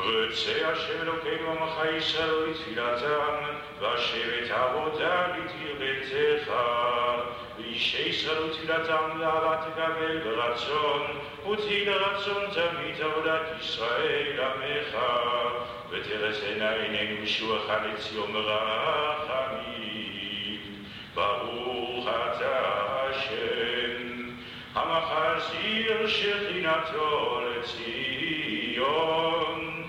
רוצה השם אלוקינו עמך ישראל לתפילתם, והשבת עבודה לתיר ביתך. ואישי ישראל ותפילתם לאהבה תקבל ברצון, ותהי לרצון תמיד עבודת ישראל עמך. ותרסנה עינינו בשובך לציון ברחמים. ברוך אתה השם, המחזיר שכינתו לציון.